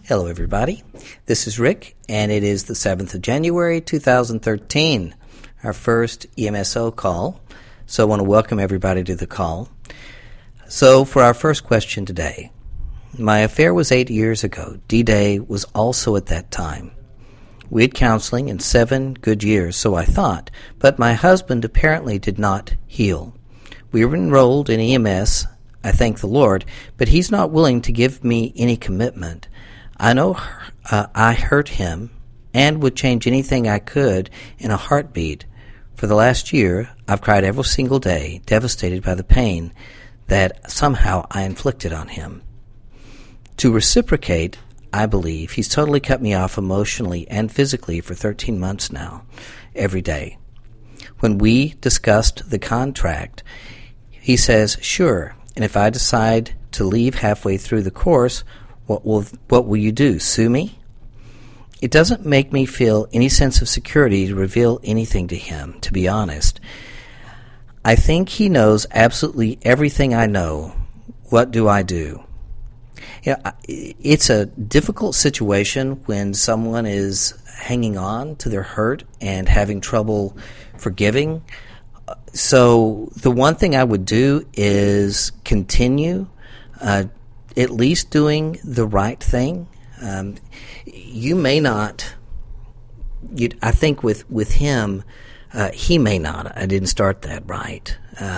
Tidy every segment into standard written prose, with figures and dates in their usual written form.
Hello, everybody. This is Rick, and it is the 7th of January, 2013, our first EMSO call. So I want to welcome everybody to the call. So for our first question today, my affair was 8 years ago. D-Day was also at that time. We had counseling in 7 good years, so I thought, but my husband apparently did not heal. We were enrolled in EMS, I thank the Lord, but he's not willing to give me any commitment. I know I hurt him and would change anything I could in a heartbeat. For the last year, I've cried every single day, devastated by the pain that somehow I inflicted on him. To reciprocate, I believe he's totally cut me off emotionally and physically for 13 months now, every day. When we discussed the contract, he says, sure, and if I decide to leave halfway through the course, what will you do, sue me? It doesn't make me feel any sense of security to reveal anything to him, to be honest. I think he knows absolutely everything I know. What do I do? You know, it's a difficult situation when someone is hanging on to their hurt and having trouble forgiving. So the one thing I would do is continue at least doing the right thing. You may not, I think with him, he may not. I didn't start that right.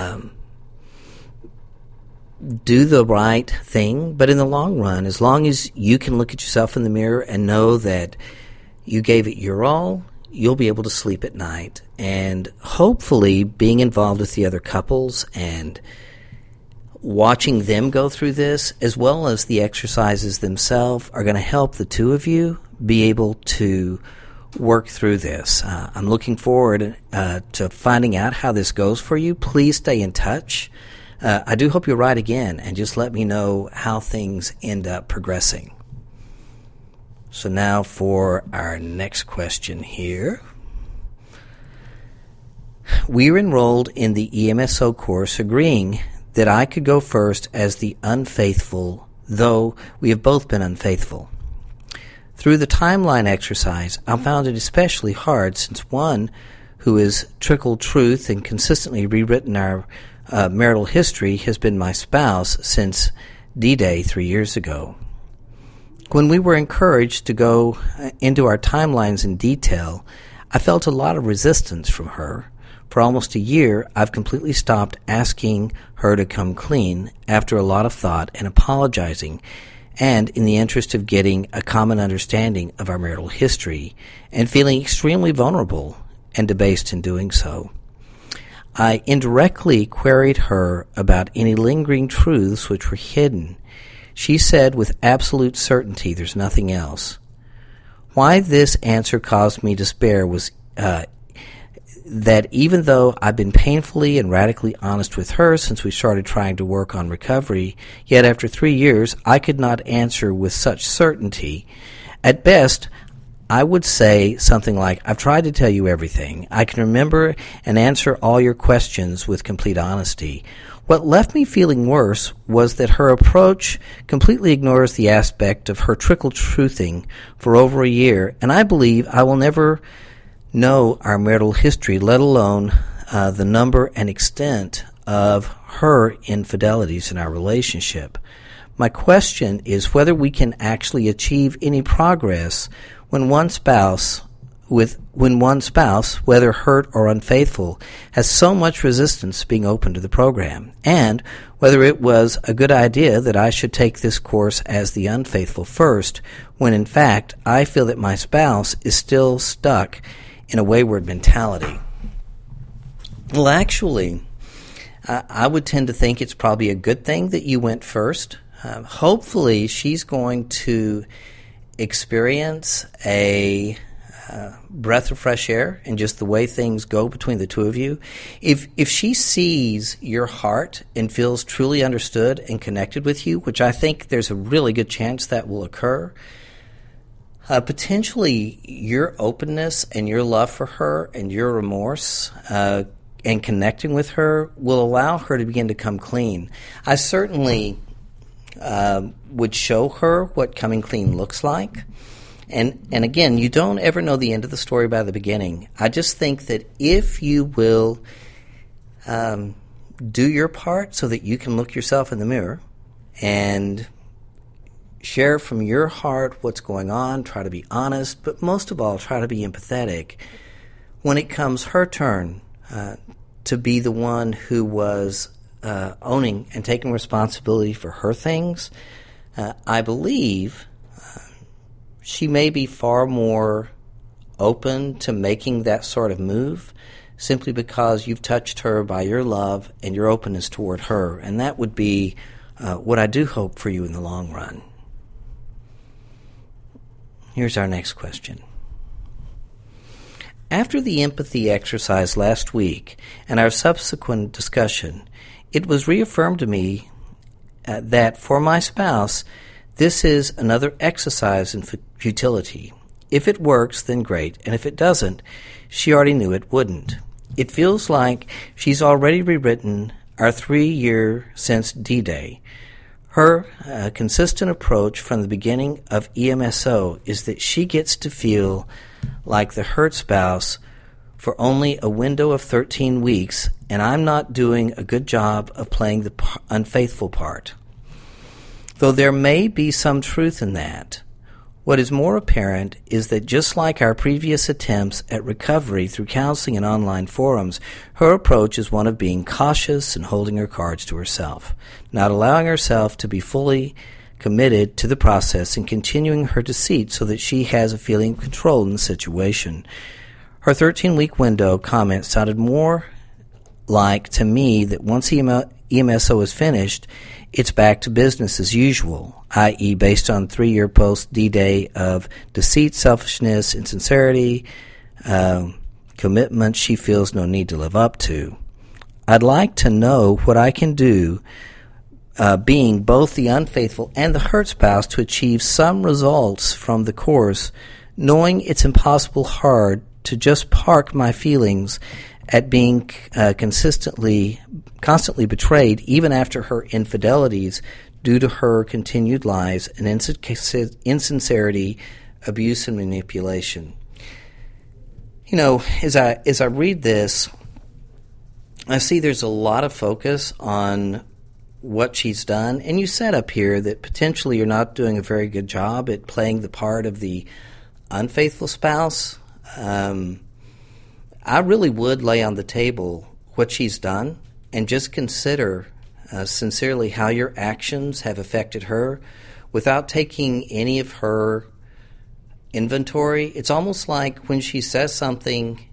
Do the right thing, but in the long run, as long as you can look at yourself in the mirror and know that you gave it your all, you'll be able to sleep at night. And hopefully being involved with the other couples and watching them go through this, as well as the exercises themselves, are going to help the two of you be able to work through this. I'm looking forward to finding out how this goes for you. Please stay in touch. I do hope you're right again, and just let me know how things end up progressing. So now for our next question here. We were enrolled in the EMSO course agreeing that I could go first as the unfaithful, though we have both been unfaithful. Through the timeline exercise, I found it especially hard since one who has trickled truth and consistently rewritten our marital history has been my spouse since D-Day 3 years ago. When we were encouraged to go into our timelines in detail, I felt a lot of resistance from her. For almost a year, I've completely stopped asking her to come clean after a lot of thought and apologizing, and in the interest of getting a common understanding of our marital history and feeling extremely vulnerable and debased in doing so. I indirectly queried her about any lingering truths which were hidden. She said with absolute certainty there's nothing else. Why this answer caused me despair was that even though I've been painfully and radically honest with her since we started trying to work on recovery, yet after 3 years I could not answer with such certainty. At best, I would say something like, I've tried to tell you everything. I can remember and answer all your questions with complete honesty. What left me feeling worse was that her approach completely ignores the aspect of her trickle-truthing for over a year, and I believe I will never know our marital history, let alone the number and extent of her infidelities in our relationship. My question is whether we can actually achieve any progress when one spouse, whether hurt or unfaithful, has so much resistance being open to the program, and whether it was a good idea that I should take this course as the unfaithful first, when in fact I feel that my spouse is still stuck in a wayward mentality. Well, actually, I would tend to think it's probably a good thing that you went first. Hopefully, she's going to experience a breath of fresh air and just the way things go between the two of you. If she sees your heart and feels truly understood and connected with you, which I think there's a really good chance that will occur, potentially your openness and your love for her and your remorse and connecting with her will allow her to begin to come clean. I certainly would show her what coming clean looks like. And again, you don't ever know the end of the story by the beginning. I just think that if you will do your part so that you can look yourself in the mirror and share from your heart what's going on, try to be honest, but most of all, try to be empathetic. When it comes her turn to be the one who was owning and taking responsibility for her things, I believe she may be far more open to making that sort of move simply because you've touched her by your love and your openness toward her. And that would be what I do hope for you in the long run. Here's our next question. After the empathy exercise last week and our subsequent discussion, it was reaffirmed to me that for my spouse, this is another exercise in futility. If it works, then great, and if it doesn't, she already knew it wouldn't. It feels like she's already rewritten our 3-year since D-Day. Her consistent approach from the beginning of EMSO is that she gets to feel like the hurt spouse for only a window of 13 weeks, and I'm not doing a good job of playing the unfaithful part. Though there may be some truth in that, what is more apparent is that just like our previous attempts at recovery through counseling and online forums, her approach is one of being cautious and holding her cards to herself, not allowing herself to be fully committed to the process and continuing her deceit so that she has a feeling of control in the situation. Her 13-week window comment sounded more like, to me, that once EMSO is finished, it's back to business as usual, i.e. based on 3-year post-D-Day of deceit, selfishness, insincerity, commitment she feels no need to live up to. I'd like to know what I can do, being both the unfaithful and the hurt spouse, to achieve some results from the course, knowing it's impossible hard to just park my feelings at being constantly betrayed even after her infidelities due to her continued lies and insincerity, abuse, and manipulation. You know, as I read this, I see there's a lot of focus on what she's done, and you said up here that potentially you're not doing a very good job at playing the part of the unfaithful spouse. I really would lay on the table what she's done and just consider sincerely how your actions have affected her without taking any of her inventory. It's almost like when she says something,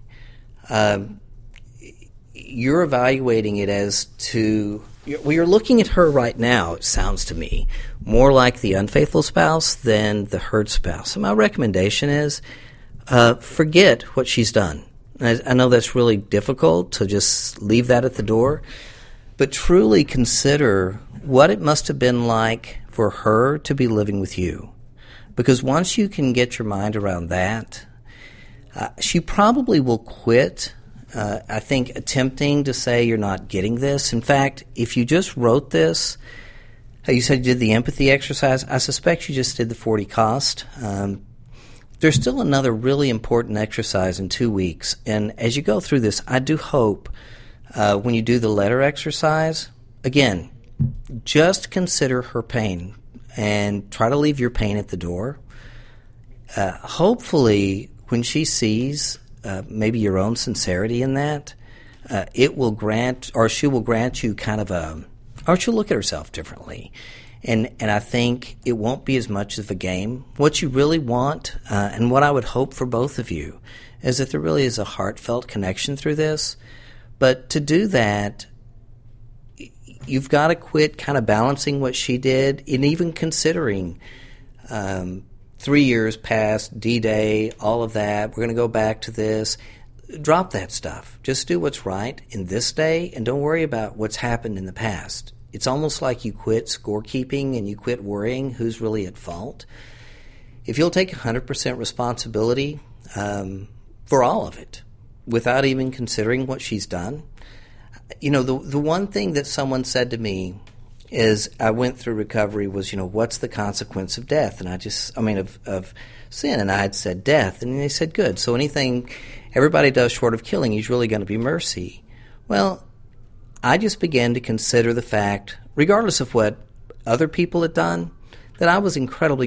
you're evaluating it as to, well, you're looking at her right now, it sounds to me, more like the unfaithful spouse than the hurt spouse. So my recommendation is forget what she's done. I know that's really difficult to just leave that at the door, but truly consider what it must have been like for her to be living with you. Because once you can get your mind around that, she probably will quit, I think, attempting to say you're not getting this. In fact, if you just wrote this, you said you did the empathy exercise, I suspect you just did the 40 cost. There's still another really important exercise in 2 weeks, and as you go through this, I do hope when you do the letter exercise, again, just consider her pain and try to leave your pain at the door. Hopefully, when she sees maybe your own sincerity in that, it will grant, or she will grant you kind of or she'll look at herself differently. And I think it won't be as much of a game. What you really want, and what I would hope for both of you, is that there really is a heartfelt connection through this. But to do that, you've got to quit kind of balancing what she did and even considering 3 years past, D-Day, all of that. We're going to go back to this. Drop that stuff. Just do what's right in this day and don't worry about what's happened in the past. It's almost like you quit scorekeeping and you quit worrying who's really at fault. If you'll take 100% responsibility for all of it without even considering what she's done. You know, the one thing that someone said to me as I went through recovery was, what's the consequence of death? And of sin. And I had said death. And they said, good. So anything everybody does short of killing is really going to be mercy. Well, I just began to consider the fact, regardless of what other people had done, that I was incredibly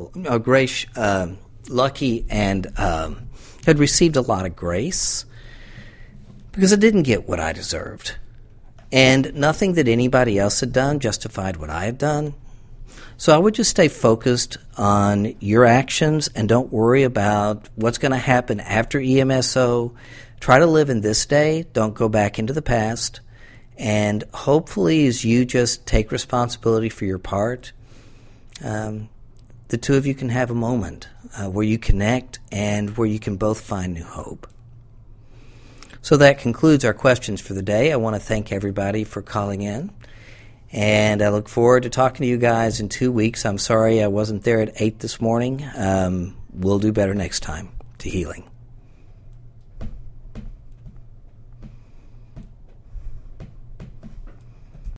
lucky, and had received a lot of grace because I didn't get what I deserved. And nothing that anybody else had done justified what I had done. So I would just stay focused on your actions and don't worry about what's going to happen after EMSO. Try to live in this day. Don't go back into the past. And hopefully as you just take responsibility for your part, the two of you can have a moment where you connect and where you can both find new hope. So that concludes our questions for the day. I want to thank everybody for calling in, and I look forward to talking to you guys in 2 weeks. I'm sorry I wasn't there at 8 this morning. We'll do better next time. To healing.